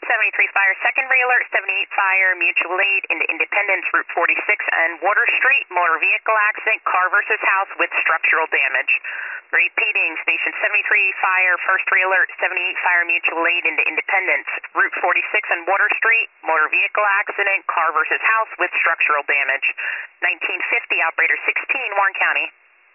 73 Fire, secondary alert, 78 Fire, mutual aid into Independence, Route 46 and Water Street, motor vehicle accident, car versus house with structural damage. Repeating, Station 73 Fire, first alert, 78 Fire, mutual aid into Independence, Route 46 and Water Street, motor vehicle accident, car versus house with structural damage. 1950, operator 16, Warren County.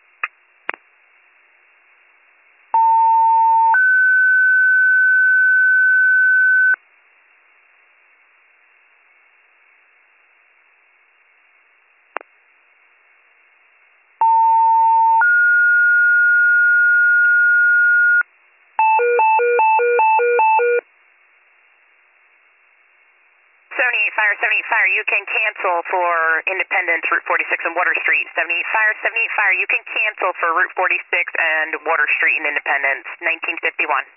Fire, 78 Fire, you can cancel for Independence, Route 46 and Water Street. 78 Fire, you can cancel for Route 46 and Water Street and Independence. 1951.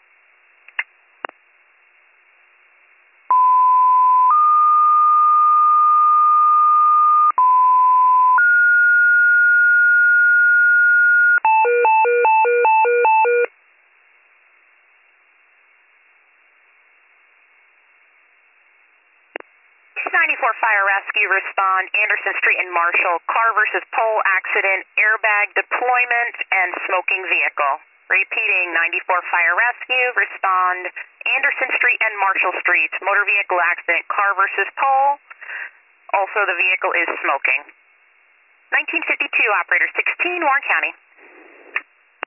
Fire Rescue, respond Anderson Street and Marshall, car versus pole accident, airbag deployment, and smoking vehicle. Repeating, 94 Fire Rescue, respond Anderson Street and Marshall Streets, motor vehicle accident, car versus pole. Also, the vehicle is smoking. 1952, operator 16, Warren County.